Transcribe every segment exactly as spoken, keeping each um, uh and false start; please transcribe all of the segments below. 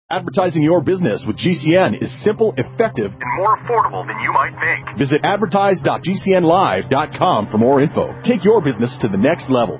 Advertising your business with G C N is simple, effective, and more affordable than you might think. Visit advertise dot g c n live dot com for more info. Take your business to the next level.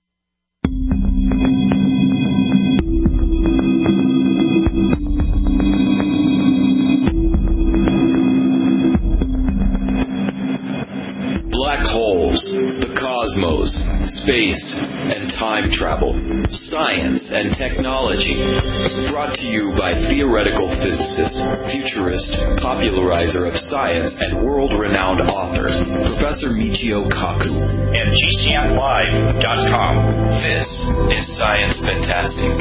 Black holes, the cosmos, space, and time travel, science and technology. Brought to you by theoretical physicist, futurist, popularizer of science, and world-renowned author, Professor Michio Kaku. And G C N live dot com. This is Science Fantastic.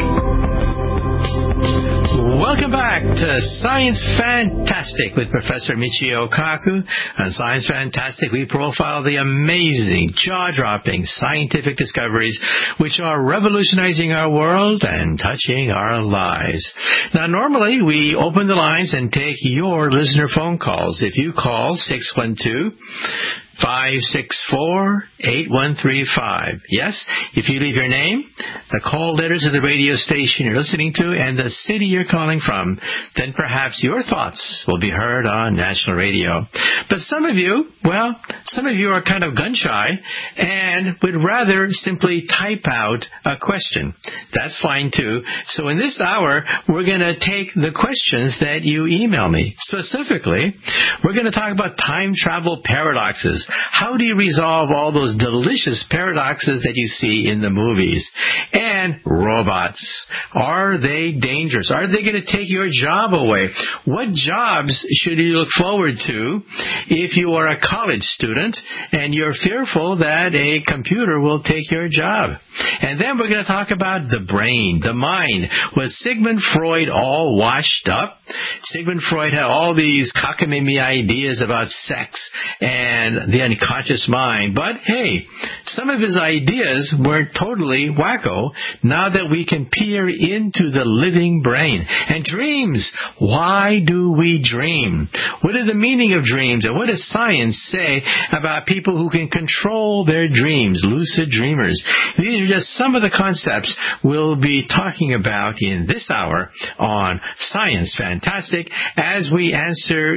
Welcome back to Science Fantastic with Professor Michio Kaku. On Science Fantastic, we profile the amazing, jaw-dropping scientific discoveries which are revolutionizing our world and touching our lives. Now, normally, we open the lines and take your listener phone calls. If you call six one two, five six four, eight one three five. Yes, if you leave your name, the call letters of the radio station you're listening to, and the city you're calling from, then perhaps your thoughts will be heard on national radio. But some of you, well, some of you are kind of gun-shy and would rather simply type out a question. That's fine, too. So in this hour, we're going to take the questions that you email me. Specifically, we're going to talk about time travel paradoxes. How do you resolve all those delicious paradoxes that you see in the movies? And robots. Are they dangerous? Are they going to take your job away? What jobs should you look forward to if you are a college student and you're fearful that a computer will take your job? And then we're going to talk about the brain, the mind. Was Sigmund Freud all washed up? Sigmund Freud had all these cockamamie ideas about sex and the unconscious mind. But, hey, some of his ideas weren't totally wacko now that we can peer into the living brain. And dreams. Why do we dream? What is the meaning of dreams? And what does science say about people who can control their dreams, lucid dreamers? These are just some of the concepts we'll be talking about in this hour on Science Fantastic as we answer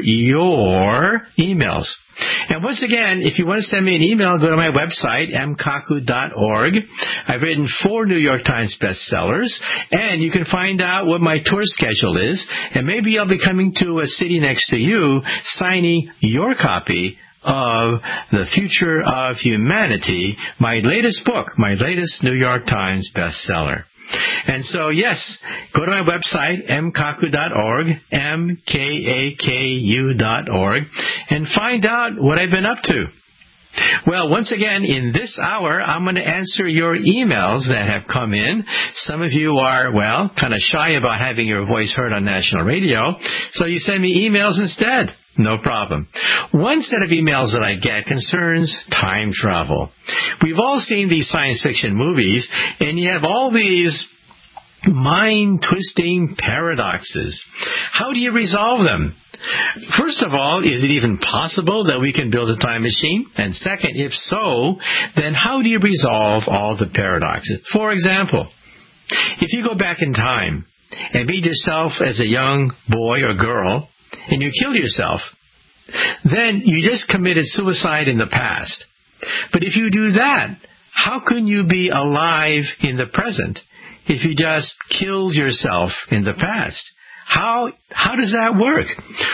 your emails. And once again, if you want to send me an email, go to my website, m kaku dot org. I've written four New York Times bestsellers, and you can find out what my tour schedule is, and maybe I'll be coming to a city next to you, signing your copy of The Future of Humanity, my latest book, my latest New York Times bestseller. And so, yes, go to my website, m kaku dot org, M K A K U dot org, and find out what I've been up to. Well, once again, in this hour, I'm going to answer your emails that have come in. Some of you are, well, kind of shy about having your voice heard on national radio, so you send me emails instead. No problem. One set of emails that I get concerns time travel. We've all seen these science fiction movies, and you have all these mind-twisting paradoxes. How do you resolve them? First of all, is it even possible that we can build a time machine? And second, if so, then how do you resolve all the paradoxes? For example, if you go back in time and meet yourself as a young boy or girl, and you kill yourself, then you just committed suicide in the past. But if you do that, how can you be alive in the present if you just killed yourself in the past? How how does that work?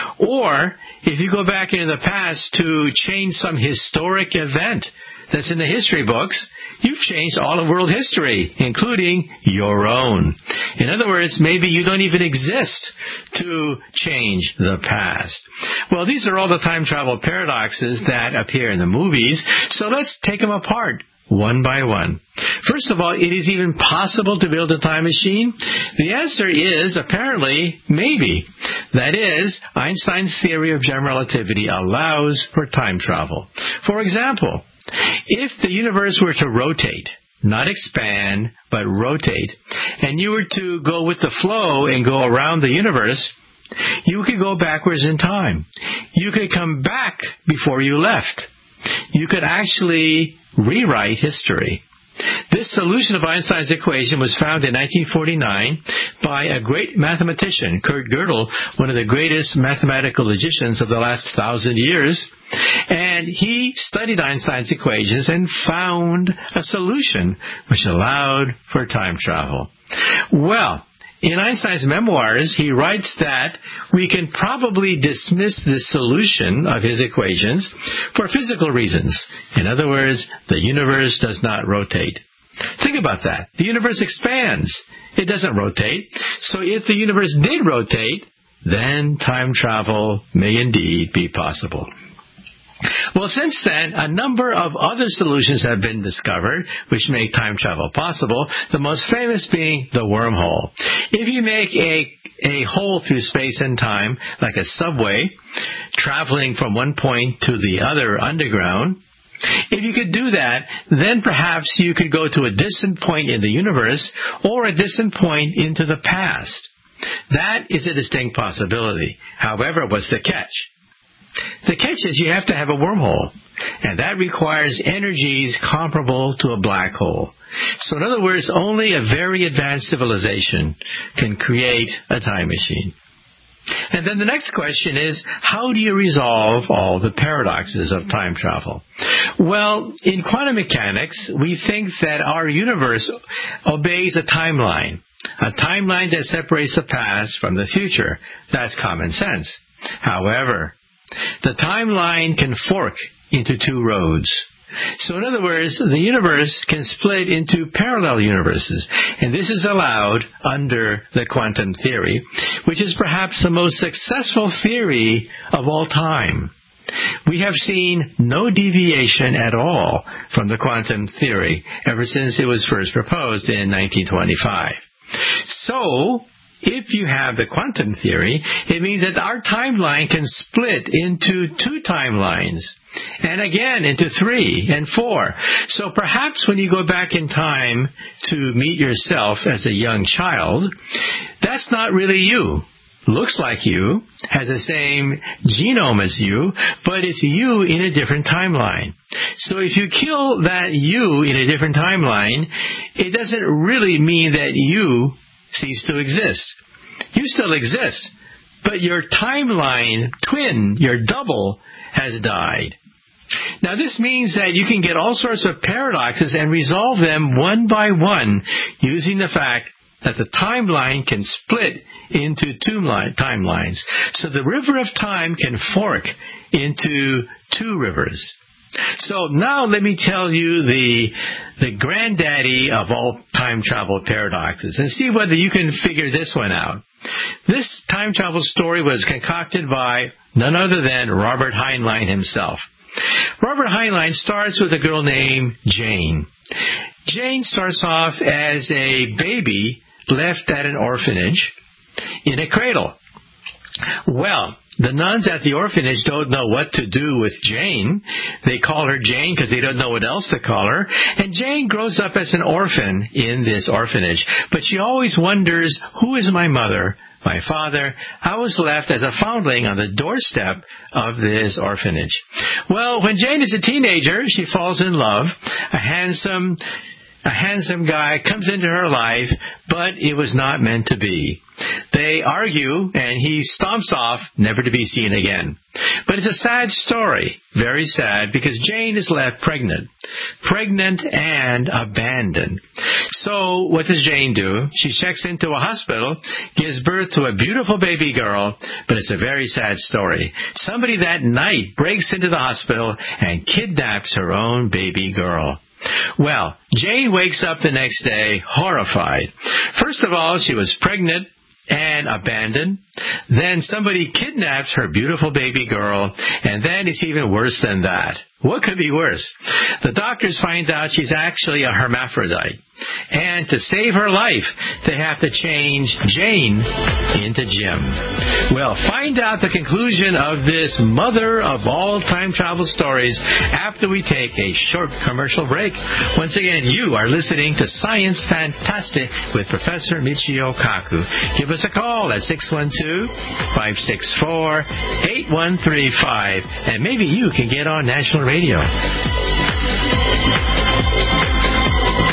Or if you go back into the past to change some historic event that's in the history books, you've changed all of world history, including your own. In other words, maybe you don't even exist to change the past. Well, these are all the time travel paradoxes that appear in the movies, so let's take them apart one by one. First of all, it is even possible to build a time machine? The answer is apparently maybe. That is, Einstein's theory of general relativity allows for time travel. For example, if the universe were to rotate, not expand, but rotate, and you were to go with the flow and go around the universe, you could go backwards in time. You could come back before you left. You could actually rewrite history. This solution of Einstein's equation was found in nineteen forty-nine by a great mathematician, Kurt Gödel, one of the greatest mathematical logicians of the last thousand years. And he studied Einstein's equations and found a solution which allowed for time travel. Well, in Einstein's memoirs, he writes that we can probably dismiss this solution of his equations for physical reasons. In other words, the universe does not rotate. Think about that. The universe expands. It doesn't rotate. So if the universe did rotate, then time travel may indeed be possible. Well, since then, a number of other solutions have been discovered which make time travel possible, the most famous being the wormhole. If you make a, a hole through space and time, like a subway, traveling from one point to the other underground, if you could do that, then perhaps you could go to a distant point in the universe or a distant point into the past. That is a distinct possibility. However, what's the catch? The catch is you have to have a wormhole, and that requires energies comparable to a black hole. So in other words, only a very advanced civilization can create a time machine. And then the next question is, how do you resolve all the paradoxes of time travel? Well, in quantum mechanics, we think that our universe obeys a timeline, a timeline that separates the past from the future. That's common sense. However, the timeline can fork into two roads. So in other words, the universe can split into parallel universes, and this is allowed under the quantum theory, which is perhaps the most successful theory of all time. We have seen no deviation at all from the quantum theory ever since it was first proposed in nineteen twenty-five. So, if you have the quantum theory, it means that our timeline can split into two timelines, and again into three and four. So perhaps when you go back in time to meet yourself as a young child, that's not really you. Looks like you, has the same genome as you, but it's you in a different timeline. So if you kill that you in a different timeline, it doesn't really mean that you cease to exist. You still exist, but your timeline twin, your double, has died. Now this means that you can get all sorts of paradoxes and resolve them one by one using the fact that the timeline can split into two timelines. So the river of time can fork into two rivers. So now let me tell you the the granddaddy of all time travel paradoxes and see whether you can figure this one out. This time travel story was concocted by none other than Robert Heinlein himself. Robert Heinlein starts with a girl named Jane. Jane starts off as a baby left at an orphanage in a cradle. Well, the nuns at the orphanage don't know what to do with Jane. They call her Jane because they don't know what else to call her. And Jane grows up as an orphan in this orphanage. But she always wonders, who is my mother, my father? I was left as a foundling on the doorstep of this orphanage. Well, when Jane is a teenager, she falls in love. A handsome... A handsome guy comes into her life, but it was not meant to be. They argue, and he stomps off, never to be seen again. But it's a sad story, very sad, because Jane is left pregnant. Pregnant and abandoned. So what does Jane do? She checks into a hospital, gives birth to a beautiful baby girl, but it's a very sad story. Somebody that night breaks into the hospital and kidnaps her own baby girl. Well, Jane wakes up the next day horrified. First of all, she was pregnant and abandoned. Then somebody kidnaps her beautiful baby girl, and then it's even worse than that. What could be worse? The doctors find out she's actually a hermaphrodite. And to save her life, they have to change Jane into Jim. Well, find out the conclusion of this mother of all time travel stories after we take a short commercial break. Once again, you are listening to Science Fantastic with Professor Michio Kaku. Give us a call at six one two, five six four, eight one three five, and maybe you can get on national radio.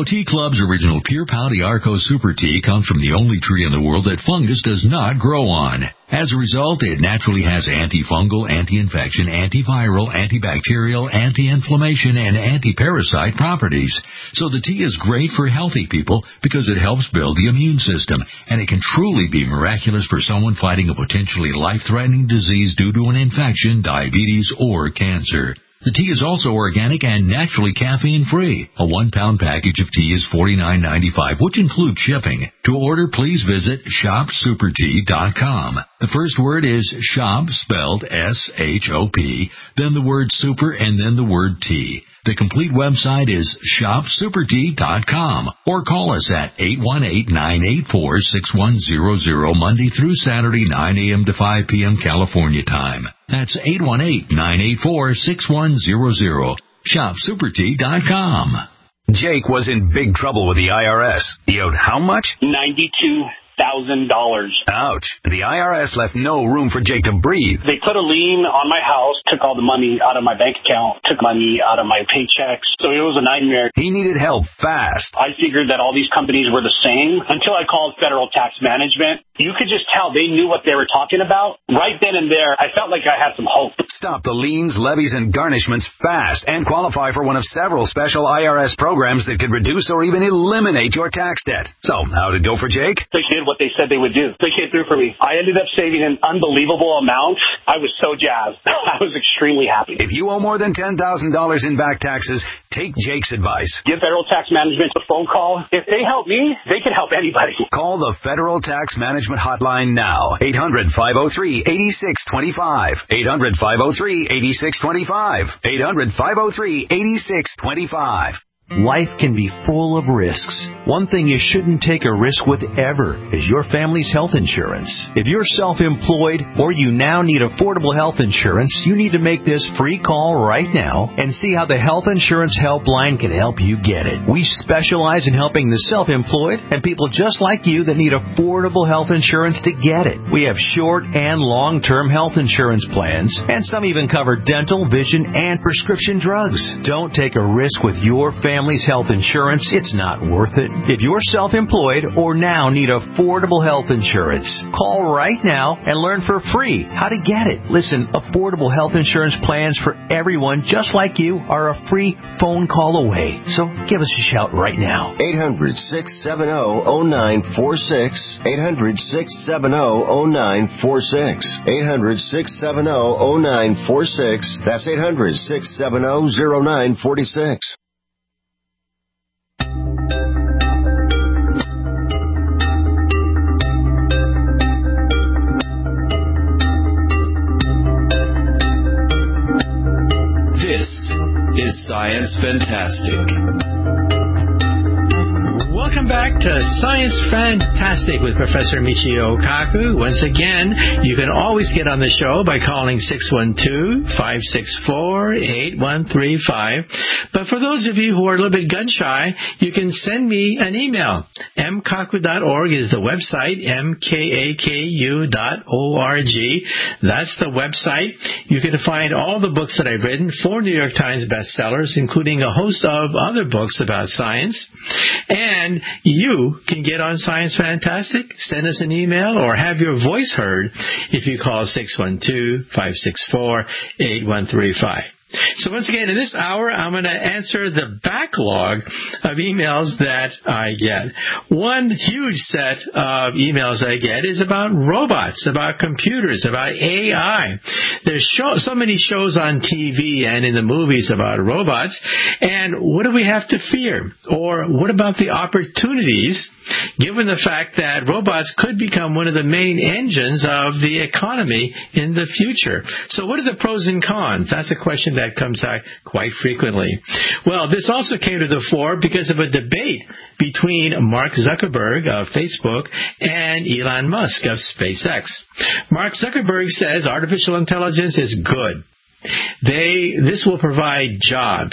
Tea Club's original Pure Pau d'Arco Super Tea comes from the only tree in the world that fungus does not grow on. As a result, it naturally has antifungal, anti-infection, antiviral, antibacterial, anti-inflammation, and anti-parasite properties. So the tea is great for healthy people because it helps build the immune system, and it can truly be miraculous for someone fighting a potentially life-threatening disease due to an infection, diabetes, or cancer. The tea is also organic and naturally caffeine-free. A one-pound package of tea is forty-nine ninety-five, which includes shipping. To order, please visit shop super tea dot com. The first word is shop, spelled S H O P, then the word super, and then the word tea. The complete website is shop super tea dot com, or call us at eight one eight, nine eight four, six one zero zero Monday through Saturday, nine a.m. to five p.m. California time. That's eight one eight, nine eight four, six one zero zero. shop super tea dot com. Jake was in big trouble with the I R S. He owed how much? ninety-two thousand dollars. Ouch. The I R S left no room for Jake to breathe. They put a lien on my house, took all the money out of my bank account, took money out of my paychecks. So it was a nightmare. He needed help fast. I figured that all these companies were the same until I called Federal Tax Management. You could just tell they knew what they were talking about. Right then and there, I felt like I had some hope. Stop the liens, levies, and garnishments fast and qualify for one of several special I R S programs that could reduce or even eliminate your tax debt. So, how did it go for Jake? They did what they said they would do. They came through for me. I ended up saving an unbelievable amount. I was so jazzed. I was extremely happy. If you owe more than ten thousand dollars in back taxes, take Jake's advice. Give Federal Tax Management a phone call. If they help me, they can help anybody. Call the Federal Tax Management Hotline now. eight hundred, five oh three, eight six two five. eight hundred, five oh three, eight six two five. eight hundred, five oh three, eight six two five. Life can be full of risks. One thing you shouldn't take a risk with ever is your family's health insurance. If you're self-employed or you now need affordable health insurance, you need to make this free call right now and see how the Health Insurance Helpline can help you get it. We specialize in helping the self-employed and people just like you that need affordable health insurance to get it. We have short and long-term health insurance plans, and some even cover dental, vision, and prescription drugs. Don't take a risk with your family. Family's health insurance, it's not worth it. If you're self-employed or now need affordable health insurance, call right now and learn for free how to get it. Listen, affordable health insurance plans for everyone just like you are a free phone call away. So give us a shout right now. eight hundred, six seven zero, zero nine four six. eight hundred, six seven zero, zero nine four six. eight hundred, six seven zero, zero nine four six. That's eight hundred, six seven zero, zero nine four six. Is Science Fantastic. Welcome back to Science Fantastic with Professor Michio Kaku. Once again, you can always get on the show by calling six one two, five six four, eight one three five. But for those of you who are a little bit gun-shy, you can send me an email. m kaku dot org is the website, m k a k u dot org. That's the website. You can find all the books that I've written, four New York Times bestsellers, including a host of other books about science. And you can get on Science Fantastic, send us an email, or have your voice heard if you call six one two, five six four, eight one three five. So once again, in this hour, I'm going to answer the backlog of emails that I get. One huge set of emails I get is about robots, about computers, about A I. There's show, so many shows on T V and in the movies about robots, and what do we have to fear? Or what about the opportunities, given the fact that robots could become one of the main engines of the economy in the future? So what are the pros and cons? That's a question that comes out quite frequently. Well, this also came to the fore because of a debate between Mark Zuckerberg of Facebook and Elon Musk of SpaceX. Mark Zuckerberg says artificial intelligence is good. They, this will provide jobs.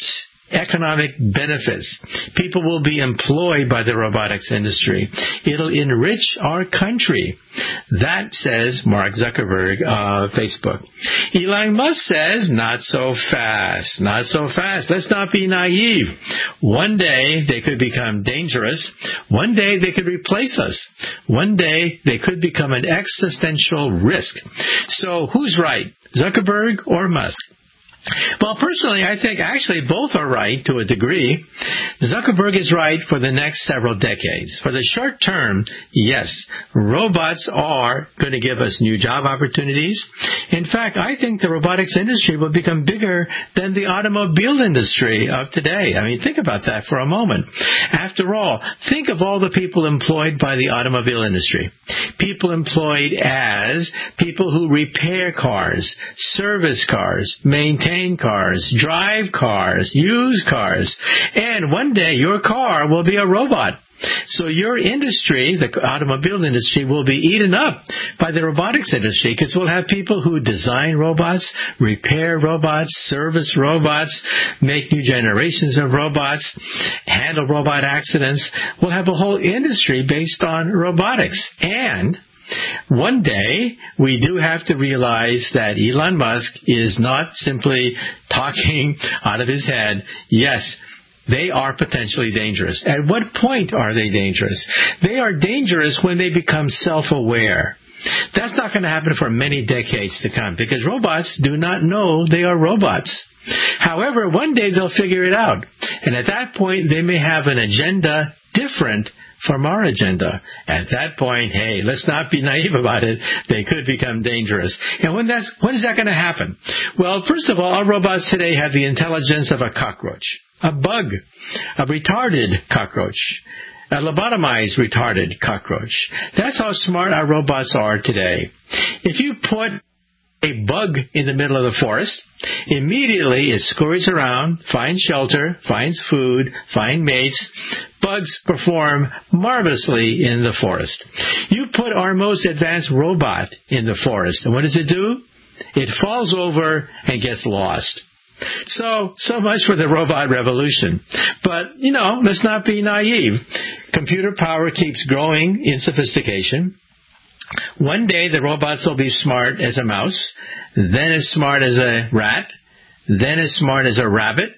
economic benefits. People will be employed by the robotics industry. It'll enrich our country. That says Mark Zuckerberg of Facebook. Elon Musk says, not so fast, not so fast. Let's not be naive. One day they could become dangerous. One day they could replace us. One day they could become an existential risk. So who's right, Zuckerberg or Musk? Well, personally, I think actually both are right to a degree. Zuckerberg is right for the next several decades. For the short term, yes, robots are going to give us new job opportunities. In fact, I think the robotics industry will become bigger than the automobile industry of today. I mean, think about that for a moment. After all, think of all the people employed by the automobile industry. People employed as people who repair cars, service cars, maintain cars, drive cars, use cars, and one day your car will be a robot. So your industry, the automobile industry, will be eaten up by the robotics industry because we'll have people who design robots, repair robots, service robots, make new generations of robots, handle robot accidents. We'll have a whole industry based on robotics. And one day, we do have to realize that Elon Musk is not simply talking out of his head. Yes, they are potentially dangerous. At what point are they dangerous? They are dangerous when they become self-aware. That's not going to happen for many decades to come because robots do not know they are robots. However, one day they'll figure it out. And at that point, they may have an agenda different from our agenda. At that point, hey, let's not be naive about it. They could become dangerous. And when that's, when is that going to happen? Well, first of all, our robots today have the intelligence of a cockroach, a bug, a retarded cockroach, a lobotomized retarded cockroach. That's how smart our robots are today. If you put a bug in the middle of the forest, immediately it scurries around, finds shelter, finds food, finds mates. Bugs perform marvelously in the forest. You put our most advanced robot in the forest, and what does it do? It falls over and gets lost. So, so much for the robot revolution. But, you know, let's not be naive. Computer power keeps growing in sophistication. One day the robots will be smart as a mouse, then as smart as a rat, then as smart as a rabbit,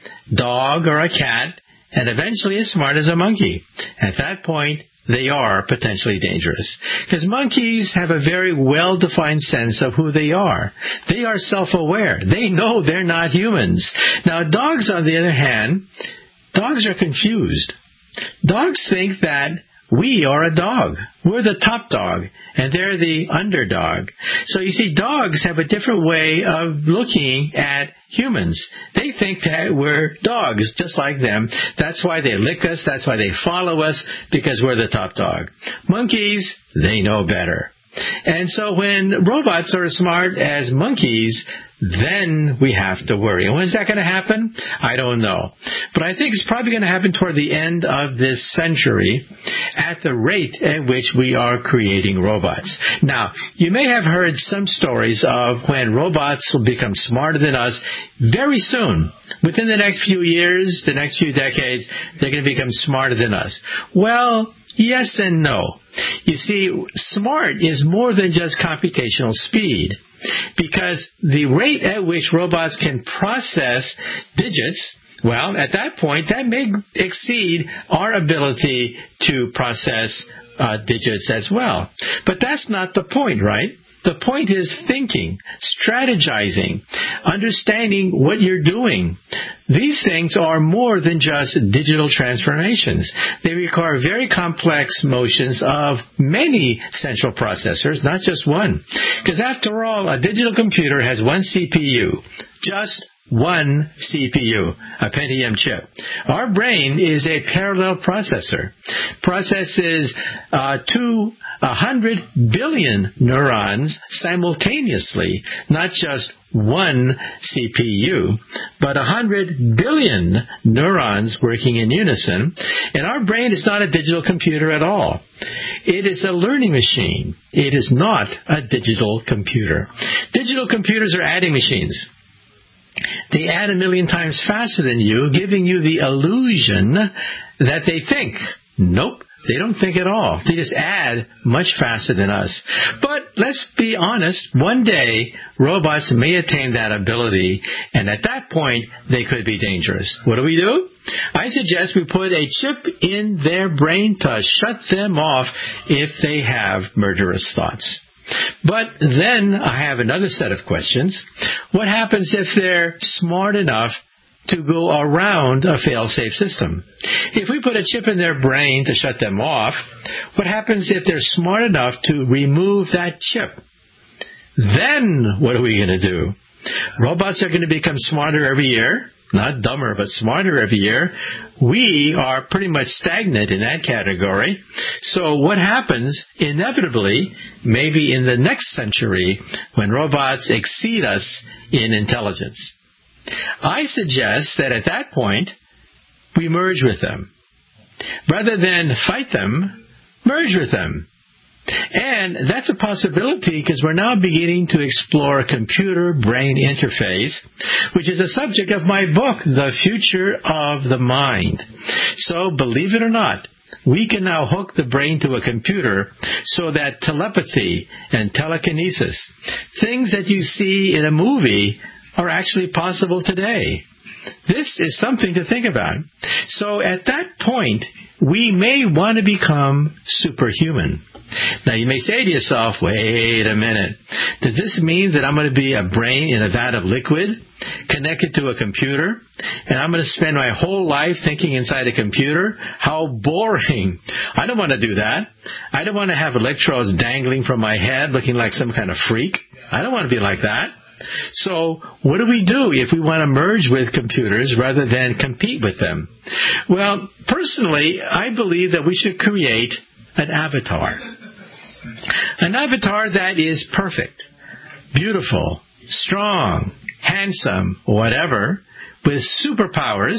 dog, or a cat, and eventually as smart as a monkey. At that point, they are potentially dangerous. Because monkeys have a very well-defined sense of who they are. They are self-aware. They know they're not humans. Now, dogs, on the other hand, dogs are confused. Dogs think that we are a dog. We're the top dog, and they're the underdog. So you see, dogs have a different way of looking at humans. They think that we're dogs, just like them. That's why they lick us. That's why they follow us, because we're the top dog. Monkeys, they know better. And so when robots are as smart as monkeys, then we have to worry. And when's that going to happen? I don't know. But I think it's probably going to happen toward the end of this century at the rate at which we are creating robots. Now, you may have heard some stories of when robots will become smarter than us very soon. Within the next few years, the next few decades, they're going to become smarter than us. Well, yes and no. You see, smart is more than just computational speed, because the rate at which robots can process digits, well, at that point, that may exceed our ability to process uh, digits as well. But that's not the point, right? The point is thinking, strategizing, understanding what you're doing. These things are more than just digital transformations. They require very complex motions of many central processors, not just one. Because after all, a digital computer has one C P U, just one C P U, a Pentium chip. Our brain is a parallel processor, processes uh, two one hundred billion neurons simultaneously, not just one C P U, but one hundred billion neurons working in unison. And our brain is not a digital computer at all. It is a learning machine. It is not a digital computer. Digital computers are adding machines. They add a million times faster than you, giving you the illusion that they think. Nope. They don't think at all. They just add much faster than us. But let's be honest, one day robots may attain that ability, and at that point they could be dangerous. What do we do? I suggest we put a chip in their brain to shut them off if they have murderous thoughts. But then I have another set of questions. What happens if they're smart enough to go around a fail-safe system? If we put a chip in their brain to shut them off, what happens if they're smart enough to remove that chip? Then what are we going to do? Robots are going to become smarter every year. Not dumber, but smarter every year. We are pretty much stagnant in that category. So what happens, inevitably, maybe in the next century, when robots exceed us in intelligence? I suggest that at that point, we merge with them. Rather than fight them, merge with them. And that's a possibility because we're now beginning to explore a computer-brain interface, which is a subject of my book, The Future of the Mind. So, believe it or not, we can now hook the brain to a computer so that telepathy and telekinesis, things that you see in a movie, are actually possible today. This is something to think about. So at that point, we may want to become superhuman. Now you may say to yourself, wait a minute, does this mean that I'm going to be a brain in a vat of liquid connected to a computer and I'm going to spend my whole life thinking inside a computer? How boring. I don't want to do that. I don't want to have electrodes dangling from my head looking like some kind of freak. I don't want to be like that. So what do we do if we want to merge with computers rather than compete with them? Well, personally, I believe that we should create an avatar. An avatar that is perfect, beautiful, strong, handsome, whatever, with superpowers.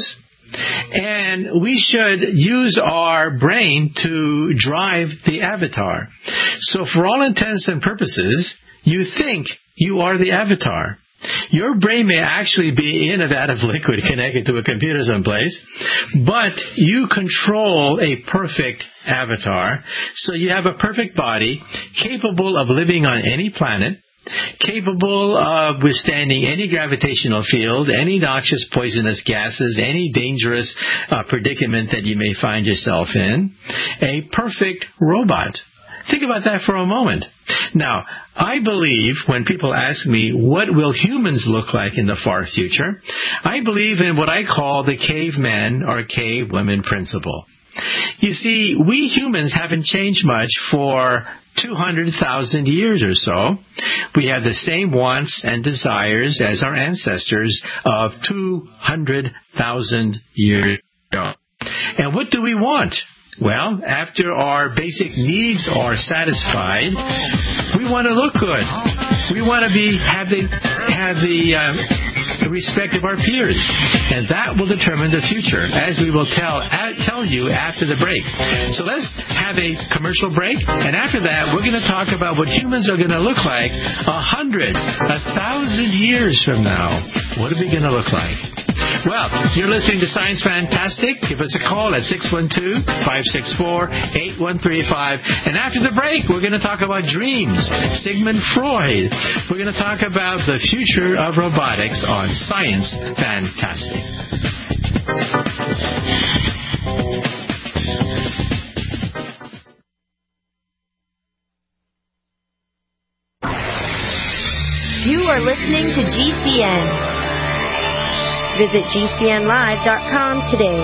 And we should use our brain to drive the avatar. So for all intents and purposes, you think you are the avatar. Your brain may actually be in a vat of liquid connected to a computer someplace, but you control a perfect avatar. So you have a perfect body capable of living on any planet, capable of withstanding any gravitational field, any noxious poisonous gases, any dangerous uh, predicament that you may find yourself in. A perfect robot. Think about that for a moment. Now, I believe when people ask me, what will humans look like in the far future? I believe in what I call the caveman or cavewoman principle. You see, we humans haven't changed much for two hundred thousand years or so. We have the same wants and desires as our ancestors of two hundred thousand years ago. And what do we want? Well, after our basic needs are satisfied, we want to look good. We want to be have the have the uh, respect of our peers, and that will determine the future, as we will tell uh, tell you after the break. So let's have a commercial break, and after that, we're going to talk about what humans are going to look like a hundred, a thousand years from now. What are we going to look like? Well, you're listening to Science Fantastic. Give us a call at six one two, five six four, eight one three five. And after the break, we're going to talk about dreams, Sigmund Freud. We're going to talk about the future of robotics on Science Fantastic. You are listening to G C N. Visit G C N live dot com today.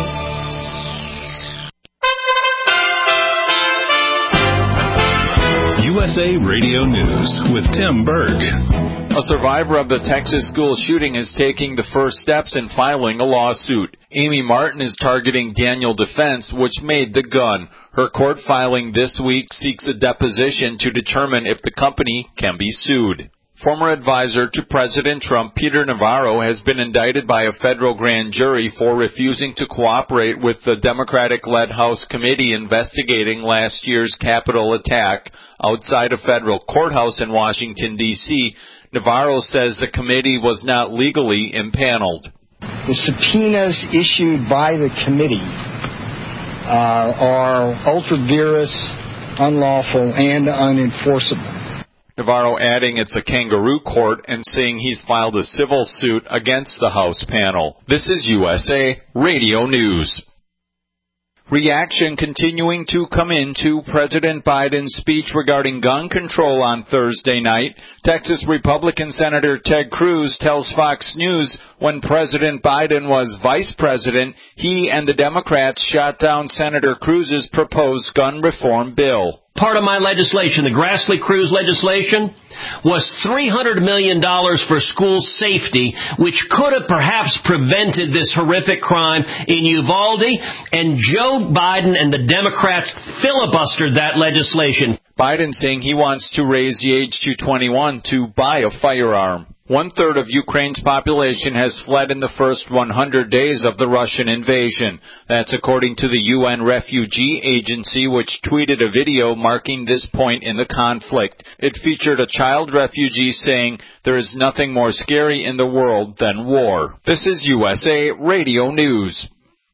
U S A Radio News with Tim Berg. A survivor of the Texas school shooting is taking the first steps in filing a lawsuit. Amy Martin is targeting Daniel Defense, which made the gun. Her court filing this week seeks a deposition to determine if the company can be sued. Former advisor to President Trump, Peter Navarro, has been indicted by a federal grand jury for refusing to cooperate with the Democratic-led House committee investigating last year's Capitol attack outside a federal courthouse in Washington, D C Navarro says the committee was not legally impaneled. The subpoenas issued by the committee uh, are ultra-virus, unlawful, and unenforceable. Navarro adding it's a kangaroo court and saying he's filed a civil suit against the House panel. This is U S A Radio News. Reaction continuing to come into President Biden's speech regarding gun control on Thursday night. Texas Republican Senator Ted Cruz tells Fox News when President Biden was vice president, he and the Democrats shot down Senator Cruz's proposed gun reform bill. Part of my legislation, the Grassley-Cruz legislation, was three hundred million dollars for school safety, which could have perhaps prevented this horrific crime in Uvalde, and Joe Biden and the Democrats filibustered that legislation. Biden saying he wants to raise the age to twenty-one to buy a firearm. One-third of Ukraine's population has fled in the first one hundred days of the Russian invasion. That's according to the U N Refugee Agency, which tweeted a video marking this point in the conflict. It featured a child refugee saying, "There is nothing more scary in the world than war." This is U S A Radio News.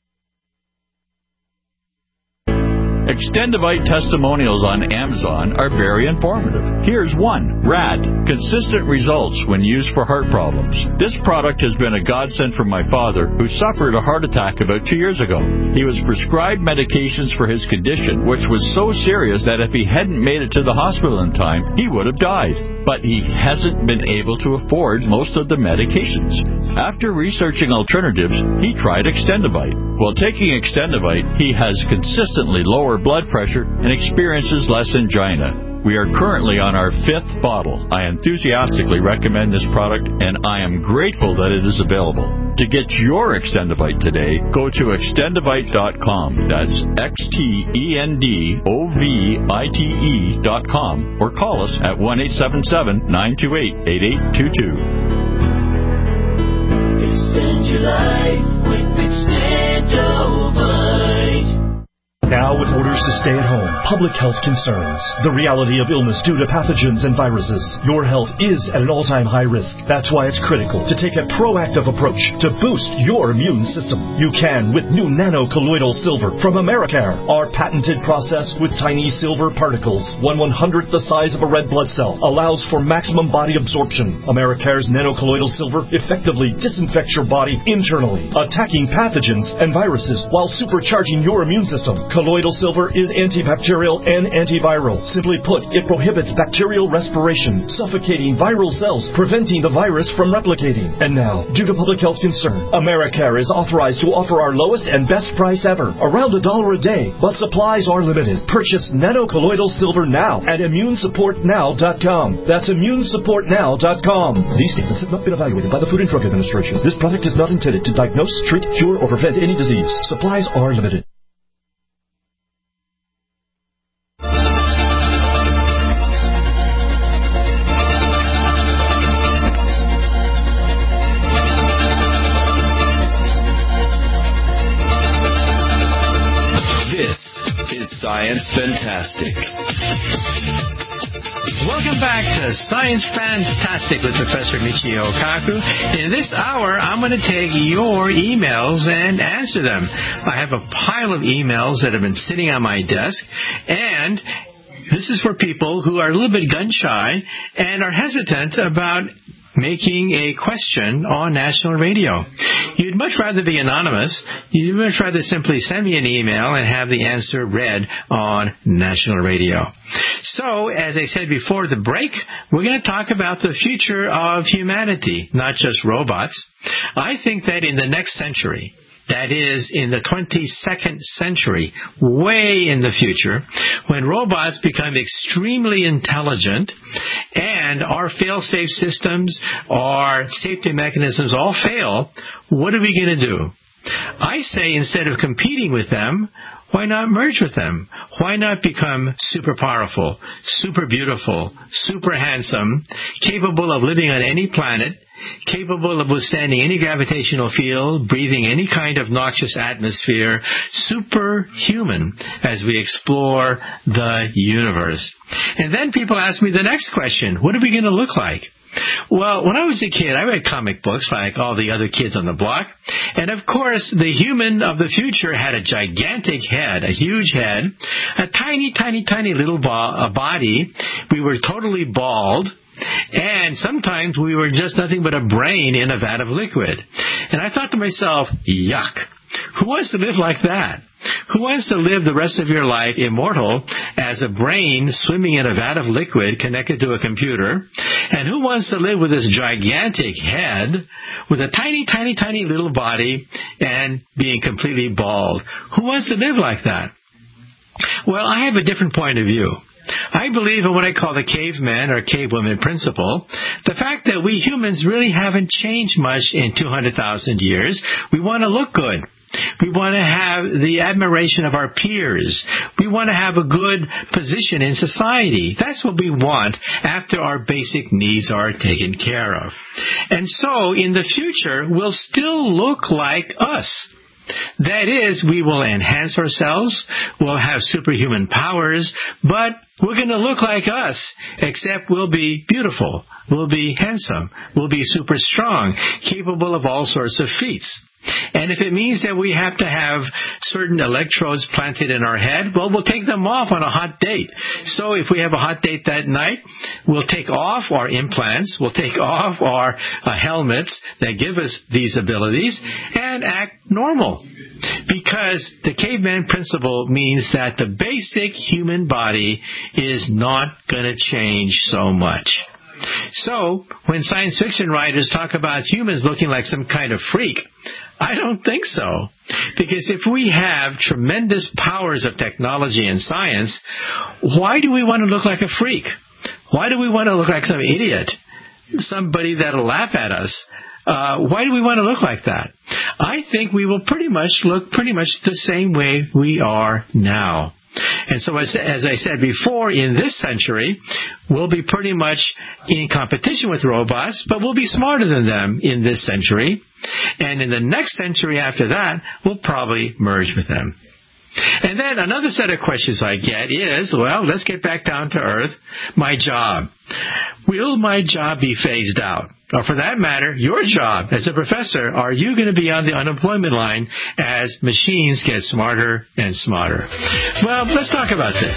Extendivite testimonials on Amazon are very informative. Here's one. Rad. Consistent results when used for heart problems. This product has been a godsend for my father, who suffered a heart attack about two years ago. He was prescribed medications for his condition, which was so serious that if he hadn't made it to the hospital in time, he would have died. But he hasn't been able to afford most of the medications. After researching alternatives, he tried Extendivite. While taking Extendivite, he has consistently lower blood pressure and experiences less angina. We are currently on our fifth bottle. I enthusiastically recommend this product, and I am grateful that it is available. To get your Extendivite today, go to extendivite dot com. That's X T E N D O V I T E dot com, or call us at one eight seven seven, nine two eight, eight eight two two. Extend your life with Extendivite. Now, with orders to stay at home, public health concerns, the reality of illness due to pathogens and viruses, your health is at an all-time high risk. That's why it's critical to take a proactive approach to boost your immune system. You can with new nano-colloidal silver from Americare. Our patented process with tiny silver particles, one one-hundredth the size of a red blood cell, allows for maximum body absorption. Americare's nano-colloidal silver effectively disinfects your body internally, attacking pathogens and viruses while supercharging your immune system. Colloidal silver is antibacterial and antiviral. Simply put, it prohibits bacterial respiration, suffocating viral cells, preventing the virus from replicating. And now, due to public health concern, Americare is authorized to offer our lowest and best price ever, around a dollar a day, but supplies are limited. Purchase nano-colloidal silver now at immune support now dot com. That's immune support now dot com. These statements have not been evaluated by the Food and Drug Administration. This product is not intended to diagnose, treat, cure, or prevent any disease. Supplies are limited. Science Fantastic. Welcome back to Science Fantastic with Professor Michio Kaku. In this hour, I'm going to take your emails and answer them. I have a pile of emails that have been sitting on my desk, and this is for people who are a little bit gun-shy and are hesitant about making a question on national radio. You'd much rather be anonymous. You'd much rather simply send me an email and have the answer read on national radio. So, as I said before the break, we're going to talk about the future of humanity, not just robots. I think that in the next century, that is, in the twenty-second century, way in the future, when robots become extremely intelligent and our fail-safe systems, our safety mechanisms all fail, what are we going to do? I say instead of competing with them, why not merge with them? Why not become super powerful, super beautiful, super handsome, capable of living on any planet, capable of withstanding any gravitational field, breathing any kind of noxious atmosphere, superhuman as we explore the universe? And then people ask me the next question, what are we going to look like? Well, when I was a kid, I read comic books like all the other kids on the block. And, of course, the human of the future had a gigantic head, a huge head, a tiny, tiny, tiny little bo- a body. We were totally bald. And sometimes we were just nothing but a brain in a vat of liquid. And I thought to myself, yuck. Who wants to live like that? Who wants to live the rest of your life immortal as a brain swimming in a vat of liquid connected to a computer? And who wants to live with this gigantic head with a tiny, tiny, tiny little body and being completely bald? Who wants to live like that? Well, I have a different point of view. I believe in what I call the caveman or cavewoman principle. The fact that we humans really haven't changed much in two hundred thousand years. We want to look good. We want to have the admiration of our peers. We want to have a good position in society. That's what we want after our basic needs are taken care of. And so, in the future, we'll still look like us. That is, we will enhance ourselves, we'll have superhuman powers, but we're going to look like us, except we'll be beautiful, we'll be handsome, we'll be super strong, capable of all sorts of feats. And if it means that we have to have certain electrodes planted in our head, well, we'll take them off on a hot date. So if we have a hot date that night, we'll take off our implants, we'll take off our uh, helmets that give us these abilities and act normal. Because the caveman principle means that the basic human body is not going to change so much. So, when science fiction writers talk about humans looking like some kind of freak, I don't think so. Because if we have tremendous powers of technology and science, why do we want to look like a freak? Why do we want to look like some idiot? Somebody that'll laugh at us? Uh, why do we want to look like that? I think we will pretty much look pretty much the same way we are now. And so, as, as I said before, in this century, we'll be pretty much in competition with robots, but we'll be smarter than them in this century. And in the next century after that, we'll probably merge with them. And then another set of questions I get is, well, let's get back down to earth. My job. Will my job be phased out? Or for that matter, your job as a professor, are you going to be on the unemployment line as machines get smarter and smarter? Well, let's talk about this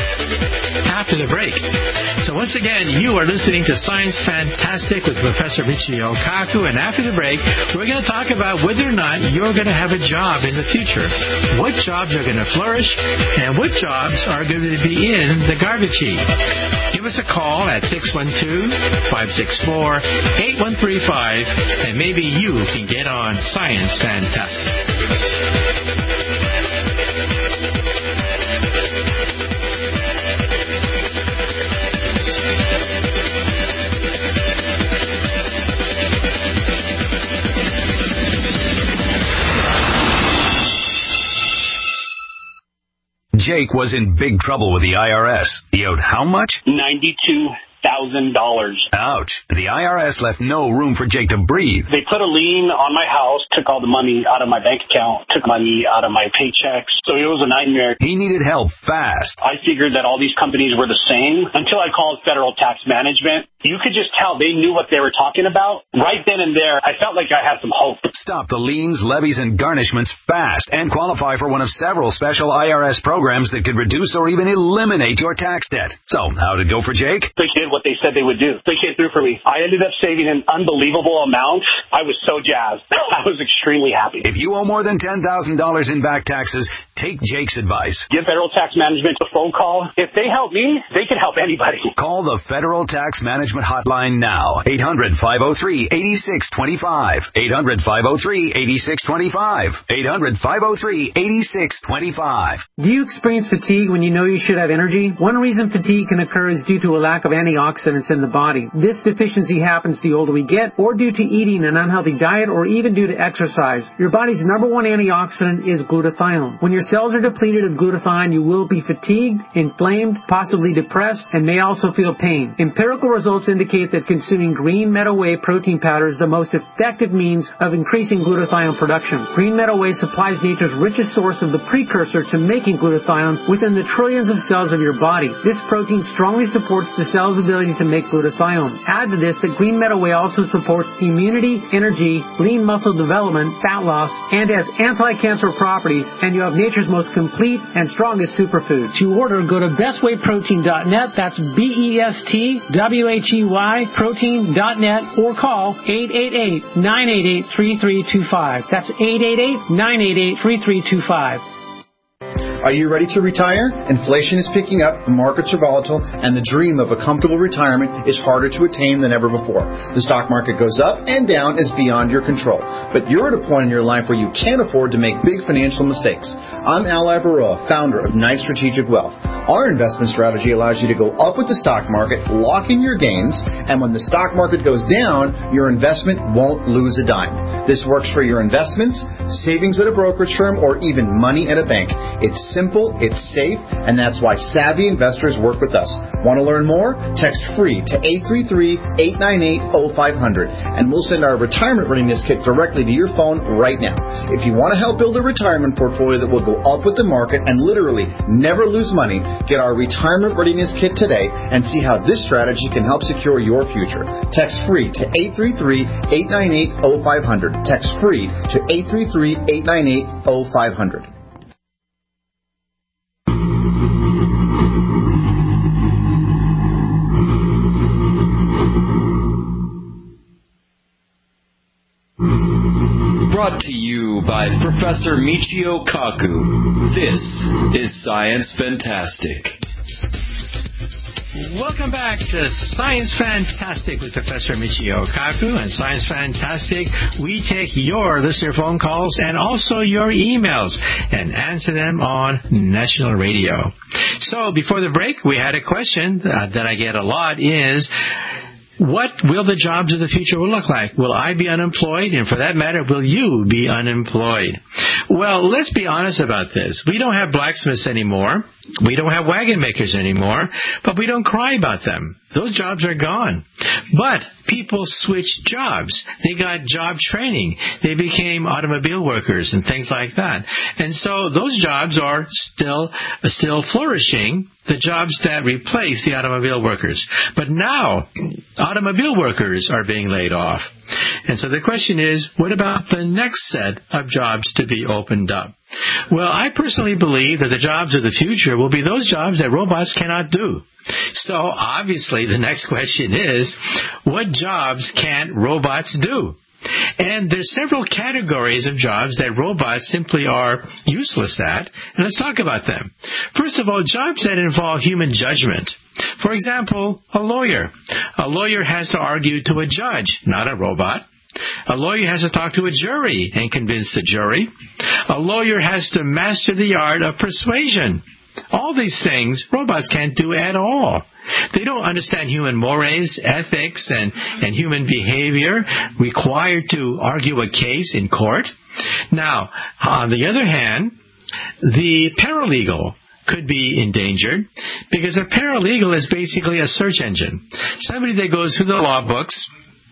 after the break. So once again, you are listening to Science Fantastic with Professor Michio Kaku, and after the break, we're going to talk about whether or not you're going to have a job in the future. What jobs are going to flourish, and what jobs are going to be in the garbage heap. Give us a call at six one two, five six four, eight one three five, and maybe you can get on Science Fantastic. Jake was in big trouble with the I R S. He owed how much? ninety-two thousand dollars. Ouch. The I R S left no room for Jake to breathe. They put a lien on my house, took all the money out of my bank account, took money out of my paychecks. So it was a nightmare. He needed help fast. I figured that all these companies were the same until I called Federal Tax Management. You could just tell they knew what they were talking about. Right then and there, I felt like I had some hope. Stop the liens, levies, and garnishments fast and qualify for one of several special I R S programs that could reduce or even eliminate your tax debt. So, how'd it go for Jake? They did what they said they would do. They came through for me. I ended up saving an unbelievable amount. I was so jazzed. I was extremely happy. If you owe more than ten thousand dollars in back taxes, take Jake's advice. Give Federal Tax Management a phone call. If they help me, they can help anybody. Call the Federal Tax Management Hotline now. eight hundred, five oh three, eight six two five. eight hundred, five oh three, eight six two five. eight hundred, five oh three, eight six two five. Do you experience fatigue when you know you should have energy? One reason fatigue can occur is due to a lack of antioxidants in the body. This deficiency happens the older we get, or due to eating an unhealthy diet, or even due to exercise. Your body's number one antioxidant is glutathione. When your the cells are depleted of glutathione, you will be fatigued, inflamed, possibly depressed, and may also feel pain. Empirical results indicate that consuming green meadow whey protein powder is the most effective means of increasing glutathione production. Green meadow whey supplies nature's richest source of the precursor to making glutathione within the trillions of cells of your body. This protein strongly supports the cell's ability to make glutathione. Add to this that green meadow whey also supports immunity, energy, lean muscle development, fat loss, and has anti-cancer properties, and you have nature's most complete and strongest superfood. To order, go to best whey protein dot net. That's B E S T W H E Y protein dot net, or call eight eight eight, nine eight eight, three three two five. That's eight eight eight, nine eight eight, three three two five. Are you ready to retire? Inflation is picking up, the markets are volatile, and the dream of a comfortable retirement is harder to attain than ever before. The stock market goes up and down is beyond your control. But you're at a point in your life where you can't afford to make big financial mistakes. I'm Al Abaroa, founder of Knight Strategic Wealth. Our investment strategy allows you to go up with the stock market, lock in your gains, and when the stock market goes down, your investment won't lose a dime. This works for your investments, savings at a brokerage firm, or even money at a bank. It's simple, it's safe, and that's why savvy investors work with us. Want to learn more? Text FREE to eight three three, eight nine eight, zero five zero zero, and we'll send our retirement readiness kit directly to your phone right now. If you want to help build a retirement portfolio that will go up with the market and literally never lose money, get our retirement readiness kit today and see how this strategy can help secure your future. Text FREE to eight three three, eight nine eight, zero five zero zero. Text FREE to eight three three, eight nine eight, zero five zero zero. Brought to you by Professor Michio Kaku. This is Science Fantastic. Welcome back to Science Fantastic with Professor Michio Kaku. And Science Fantastic, we take your listener phone calls and also your emails and answer them on national radio. So before the break, we had a question uh, that I get a lot is, what will the jobs of the future look like? Will I be unemployed? And for that matter, will you be unemployed? Well, let's be honest about this. We don't have blacksmiths anymore. We don't have wagon makers anymore. But we don't cry about them. Those jobs are gone. But people switched jobs. They got job training. They became automobile workers and things like that. And so those jobs are still still flourishing, the jobs that replace the automobile workers. But now, automobile workers are being laid off. And so the question is, what about the next set of jobs to be opened up? Well, I personally believe that the jobs of the future will be those jobs that robots cannot do. So obviously the next question is, what jobs can't robots do? And there's several categories of jobs that robots simply are useless at, and let's talk about them. First of all, jobs that involve human judgment. For example, a lawyer. A lawyer has to argue to a judge, not a robot. A lawyer has to talk to a jury and convince the jury. A lawyer has to master the art of persuasion. All these things robots can't do at all. They don't understand human mores, ethics, and, and human behavior required to argue a case in court. Now, on the other hand, the paralegal could be endangered because a paralegal is basically a search engine. Somebody that goes through the law books,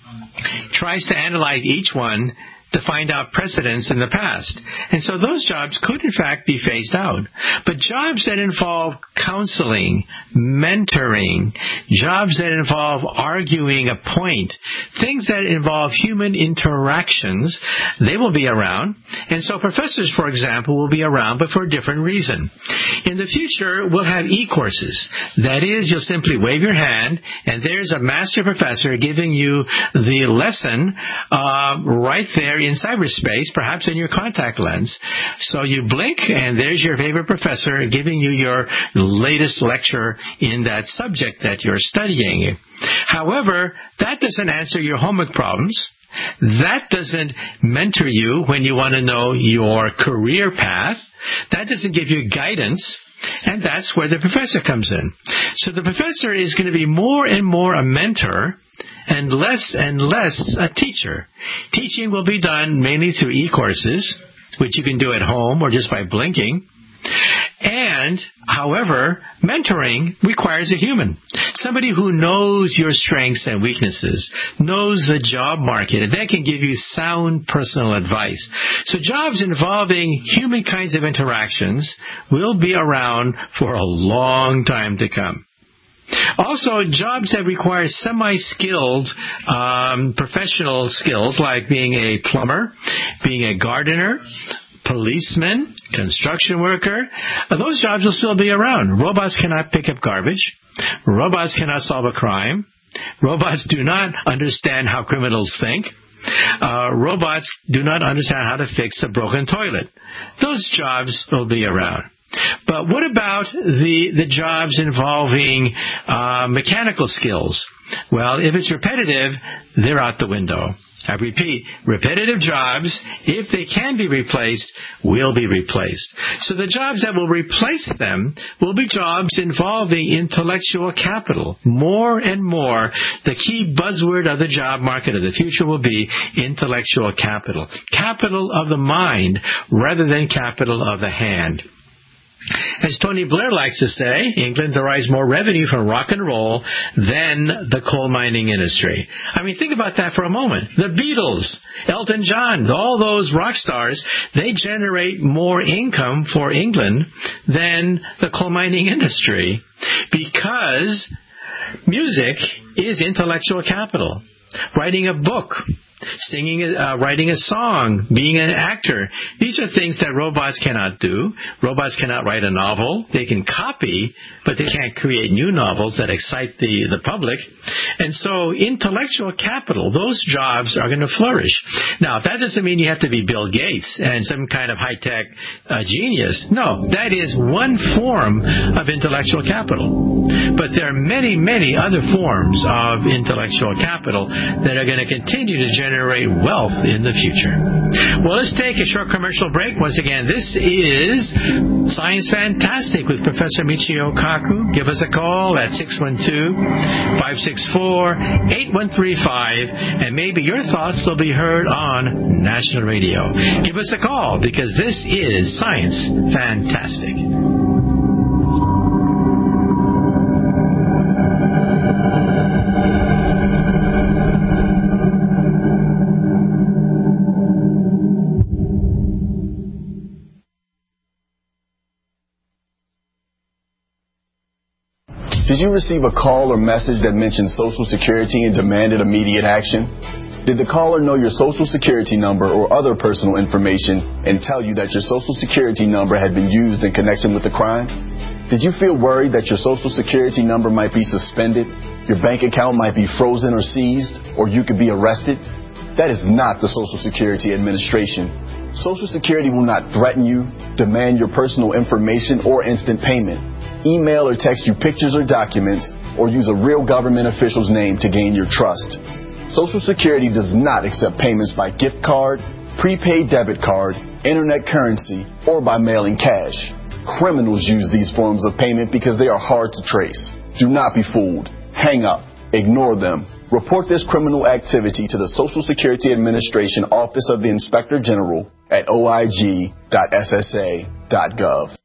tries to analyze each one to find out precedents in the past. And so those jobs could, in fact, be phased out. But jobs that involve counseling, mentoring, jobs that involve arguing a point, things that involve human interactions, they will be around. And so professors, for example, will be around, but for a different reason. In the future, we'll have e-courses. That is, you'll simply wave your hand, and there's a master professor giving you the lesson uh, right there in cyberspace, perhaps in your contact lens. So you blink, and there's your favorite professor giving you your latest lecture in that subject that you're studying. However, that doesn't answer your homework problems. That doesn't mentor you when you want to know your career path. That doesn't give you guidance. And that's where the professor comes in. So the professor is going to be more and more a mentor and less and less a teacher. Teaching will be done mainly through e-courses, which you can do at home or just by blinking. And, however, mentoring requires a human. Somebody who knows your strengths and weaknesses, knows the job market, and then can give you sound personal advice. So jobs involving human kinds of interactions will be around for a long time to come. Also, jobs that require semi-skilled um, professional skills like being a plumber, being a gardener, policeman, construction worker, those jobs will still be around. Robots cannot pick up garbage. Robots cannot solve a crime. Robots do not understand how criminals think. Uh, robots do not understand how to fix a broken toilet. Those jobs will be around. But what about the the jobs involving uh, mechanical skills? Well, if it's repetitive, they're out the window. I repeat, repetitive jobs, if they can be replaced, will be replaced. So the jobs that will replace them will be jobs involving intellectual capital. More and more, the key buzzword of the job market of the future will be intellectual capital. Capital of the mind rather than capital of the hand. As Tony Blair likes to say, England derives more revenue from rock and roll than the coal mining industry. I mean, think about that for a moment. The Beatles, Elton John, all those rock stars, they generate more income for England than the coal mining industry because music is intellectual capital. Writing a book, singing, uh, writing a song, being an actor. These are things that robots cannot do. Robots cannot write a novel. They can copy, but they can't create new novels that excite the, the public. And so intellectual capital, those jobs are going to flourish. Now, that doesn't mean you have to be Bill Gates and some kind of high-tech uh, genius. No, that is one form of intellectual capital. But there are many, many other forms of intellectual capital that are going to continue to generate wealth in the future. Well, let's take a short commercial break. Once again, this is Science Fantastic with Professor Michio Kaku. Give us a call at six one two, five six four, eight one three five, and maybe your thoughts will be heard on national radio. Give us a call because this is Science Fantastic. Did you receive a call or message that mentioned Social Security and demanded immediate action? Did the caller know your Social Security number or other personal information and tell you that your Social Security number had been used in connection with the crime? Did you feel worried that your Social Security number might be suspended, your bank account might be frozen or seized, or you could be arrested? That is not the Social Security Administration. Social Security will not threaten you, demand your personal information, or instant payment, email or text you pictures or documents, or use a real government official's name to gain your trust. Social Security does not accept payments by gift card, prepaid debit card, internet currency, or by mailing cash. Criminals use these forms of payment because they are hard to trace. Do not be fooled. Hang up. Ignore them. Report this criminal activity to the Social Security Administration Office of the Inspector General at o i g dot s s a dot gov.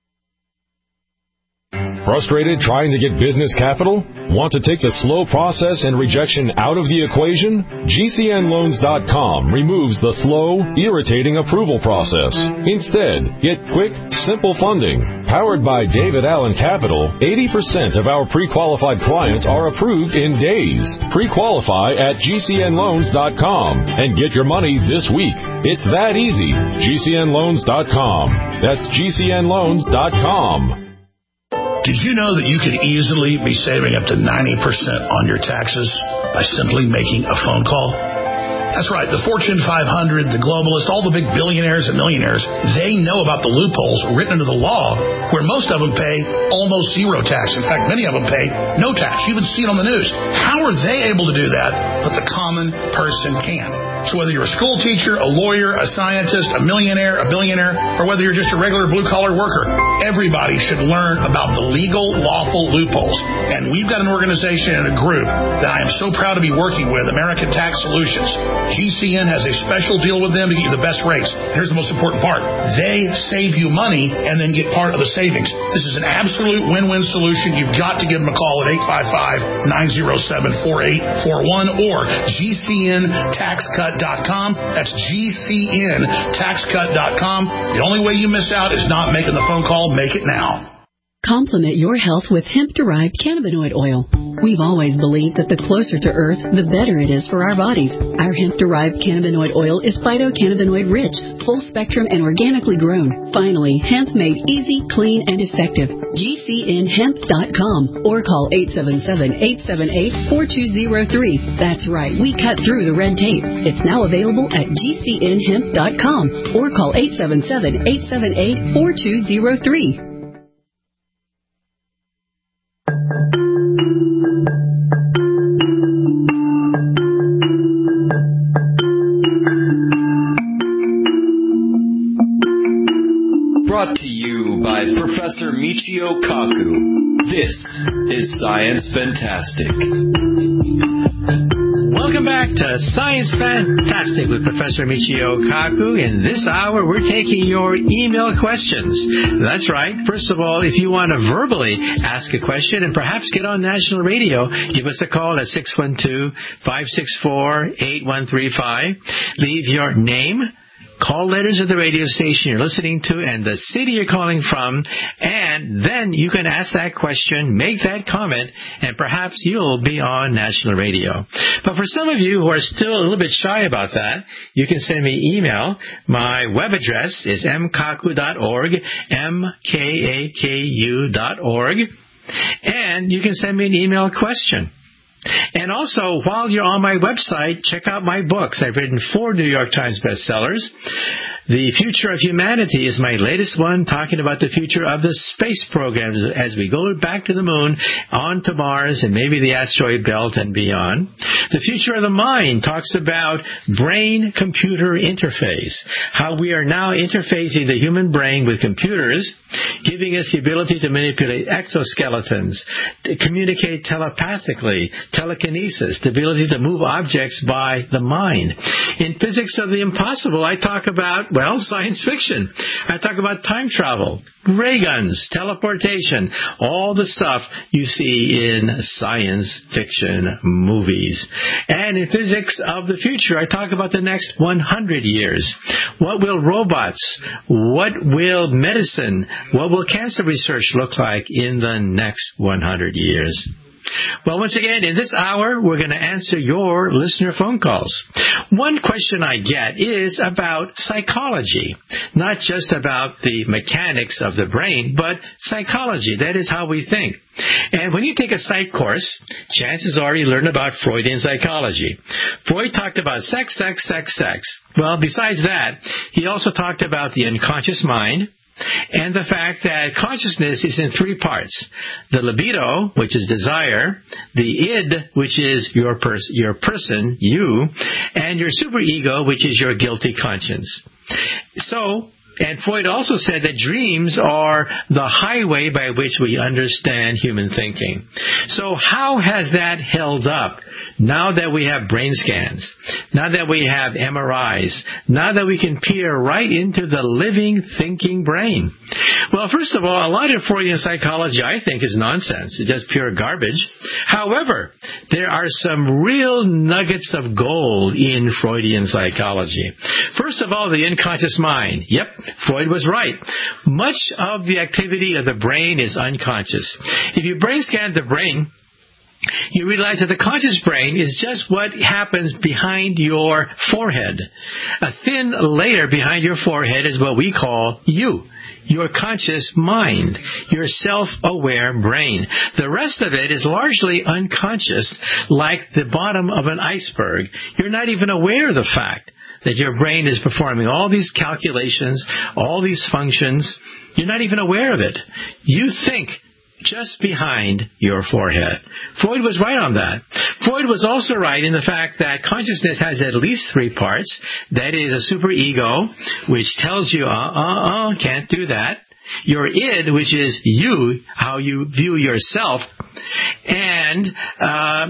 Frustrated trying to get business capital? Want to take the slow process and rejection out of the equation? G C N loans dot com removes the slow, irritating approval process. Instead, get quick, simple funding. Powered by David Allen Capital, eighty percent of our pre-qualified clients are approved in days. Pre-qualify at G C N loans dot com and get your money this week. It's that easy. G C N loans dot com. That's G C N loans dot com. Did you know that you could easily be saving up to ninety percent on your taxes by simply making a phone call? That's right. The Fortune five hundred, the globalists, all the big billionaires and millionaires, they know about the loopholes written into the law where most of them pay almost zero tax. In fact, many of them pay no tax. You even see it on the news. How are they able to do that, but the common person can? So whether you're a school teacher, a lawyer, a scientist, a millionaire, a billionaire, or whether you're just a regular blue-collar worker, everybody should learn about the legal, lawful loopholes. And we've got an organization and a group that I am so proud to be working with, American Tax Solutions. G C N has a special deal with them to get you the best rates. Here's the most important part. They save you money and then get part of the savings. This is an absolute win-win solution. You've got to give them a call at eight five five, nine oh seven, four eight four one or G C N tax cut dot com. That's G C N tax cut dot com. The only way you miss out is not making the phone call. Make it now. Complement your health with hemp-derived cannabinoid oil. We've always believed that the closer to Earth, the better it is for our bodies. Our hemp-derived cannabinoid oil is phytocannabinoid-rich, full-spectrum, and organically grown. Finally, hemp made easy, clean, and effective. G C N hemp dot com or call eight seven seven, eight seven eight, four two zero three. That's right, we cut through the red tape. It's now available at G C N hemp dot com or call eight seven seven, eight seven eight, four two zero three. Brought to you by Professor Michio Kaku. This is Science Fantastic. Welcome back to Science Fantastic with Professor Michio Kaku. In this hour, we're taking your email questions. That's right. First of all, if you want to verbally ask a question and perhaps get on national radio, give us a call at six one two, five six four, eight one three five. Leave your name, call letters of the radio station you're listening to and the city you're calling from, and then you can ask that question, make that comment, and perhaps you'll be on national radio. But for some of you who are still a little bit shy about that, you can send me email. My web address is m kaku dot org, M K A K U dot org, and you can send me an email question. And also, while you're on my website, check out my books. I've written four New York Times bestsellers. The Future of Humanity is my latest one, talking about the future of the space program as we go back to the moon, on to Mars, and maybe the asteroid belt and beyond. The Future of the Mind talks about brain-computer interface, how we are now interfacing the human brain with computers, giving us the ability to manipulate exoskeletons, to communicate telepathically, telekinesis, the ability to move objects by the mind. In Physics of the Impossible, I talk about, well, science fiction. I talk about time travel, ray guns, teleportation, all the stuff you see in science fiction movies. And in Physics of the Future, I talk about the next one hundred years. What will robots, what will medicine, what will cancer research look like in the next one hundred years? Well, once again, in this hour, we're going to answer your listener phone calls. One question I get is about psychology, not just about the mechanics of the brain, but psychology. That is how we think. And when you take a psych course, chances are you learn about Freudian psychology. Freud talked about sex, sex, sex, sex. Well, besides that, he also talked about the unconscious mind, and the fact that consciousness is in three parts. The libido, which is desire, the id, which is your, pers- your person, you, and your superego, which is your guilty conscience. So, and Freud also said that dreams are the highway by which we understand human thinking. So how has that held up now that we have brain scans, now that we have M R Is, now that we can peer right into the living, thinking brain? Well, first of all, a lot of Freudian psychology, I think, is nonsense. It's just pure garbage. However, there are some real nuggets of gold in Freudian psychology. First of all, the unconscious mind. Yep, Freud was right. Much of the activity of the brain is unconscious. If you brain scan the brain, you realize that the conscious brain is just what happens behind your forehead. A thin layer behind your forehead is what we call you. Your conscious mind, your self-aware brain. The rest of it is largely unconscious, like the bottom of an iceberg. You're not even aware of the fact that your brain is performing all these calculations, all these functions. You're not even aware of it. You think just behind your forehead. Freud was right on that. Freud was also right in the fact that consciousness has at least three parts. That is a superego, which tells you, uh-uh-uh, can't do that. Your id, which is you, how you view yourself, and uh,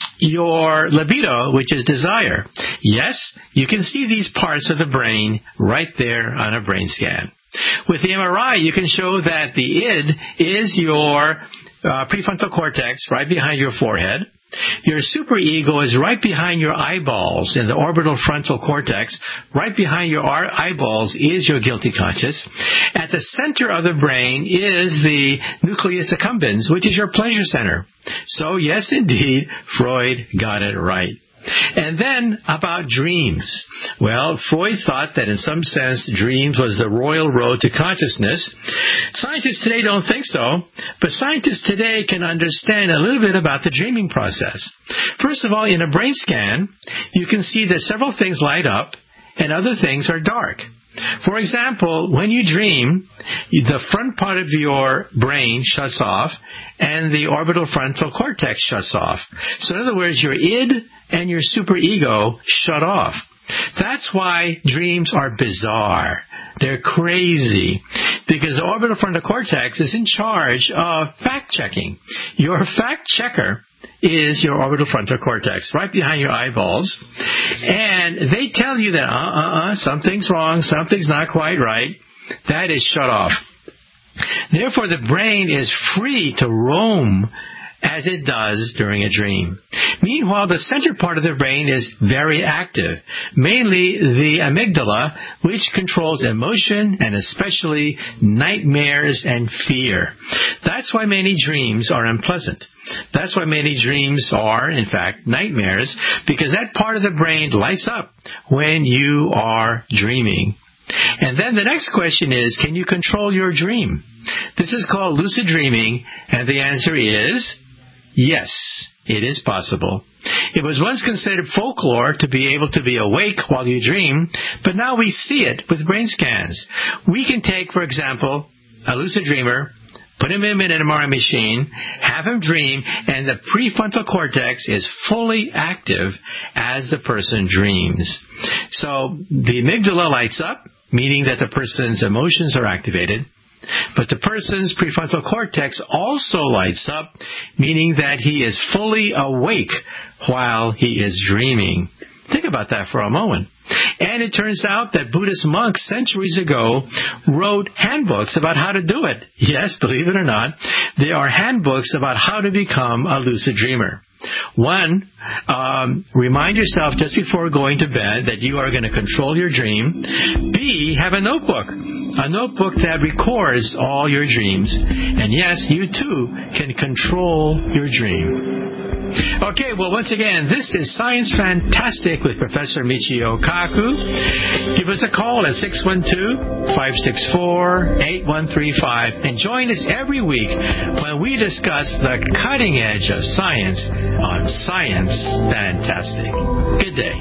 your libido, which is desire. Yes, you can see these parts of the brain right there on a brain scan. With the M R I, you can show that the id is your uh, prefrontal cortex right behind your forehead. Your superego is right behind your eyeballs in the orbital frontal cortex. Right behind your eyeballs is your guilty conscious. At the center of the brain is the nucleus accumbens, which is your pleasure center. So, yes, indeed, Freud got it right. And then about dreams. Well, Freud thought that in some sense dreams was the royal road to consciousness. Scientists today don't think so, but scientists today can understand a little bit about the dreaming process. First of all, in a brain scan, you can see that several things light up and other things are dark. For example, when you dream, the front part of your brain shuts off and the orbital frontal cortex shuts off. So in other words, your id and your superego shut off. That's why dreams are bizarre. They're crazy because the orbital frontal cortex is in charge of fact-checking. Your fact-checker is your orbital frontal cortex, right behind your eyeballs. And they tell you that, uh-uh-uh, something's wrong, something's not quite right. That is shut off. Therefore, the brain is free to roam as it does during a dream. Meanwhile, the center part of the brain is very active, mainly the amygdala, which controls emotion and especially nightmares and fear. That's why many dreams are unpleasant. That's why many dreams are, in fact, nightmares, because that part of the brain lights up when you are dreaming. And then the next question is, can you control your dream? This is called lucid dreaming, and the answer is yes, it is possible. It was once considered folklore to be able to be awake while you dream, but now we see it with brain scans. We can take, for example, a lucid dreamer, put him in an M R I machine, have him dream, and the prefrontal cortex is fully active as the person dreams. So the amygdala lights up, meaning that the person's emotions are activated. But the person's prefrontal cortex also lights up, meaning that he is fully awake while he is dreaming. Think about that for a moment. And it turns out that Buddhist monks centuries ago wrote handbooks about how to do it. Yes, believe it or not, there are handbooks about how to become a lucid dreamer. One, um, remind yourself just before going to bed that you are going to control your dream. B, have a notebook, a notebook that records all your dreams. And yes, you too can control your dream. Okay, well, once again, this is Science Fantastic with Professor Michio Kaku. Give us a call at six one two, five six four, eight one three five and join us every week when we discuss the cutting edge of science on Science Fantastic. Good day.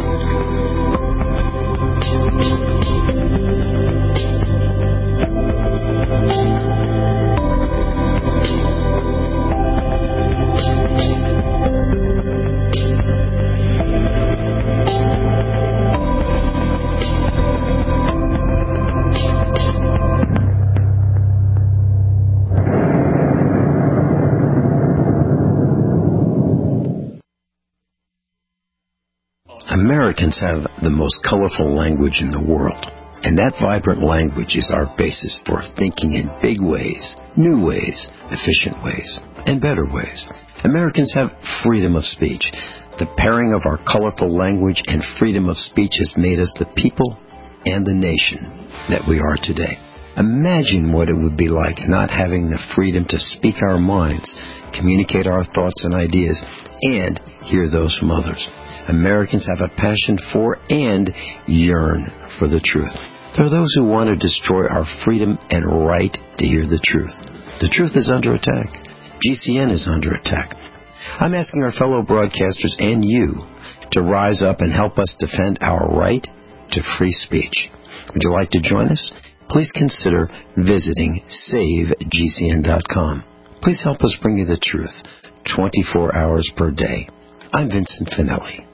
Americans have the most colorful language in the world, and that vibrant language is our basis for thinking in big ways, new ways, efficient ways, and better ways. Americans have freedom of speech. The pairing of our colorful language and freedom of speech has made us the people and the nation that we are today. Imagine what it would be like not having the freedom to speak our minds, communicate our thoughts and ideas, and hear those from others. Americans have a passion for and yearn for the truth. There are those who want to destroy our freedom and right to hear the truth. The truth is under attack. G C N is under attack. I'm asking our fellow broadcasters and you to rise up and help us defend our right to free speech. Would you like to join us? Please consider visiting save G C N dot com. Please help us bring you the truth twenty-four hours per day. I'm Vincent Finelli.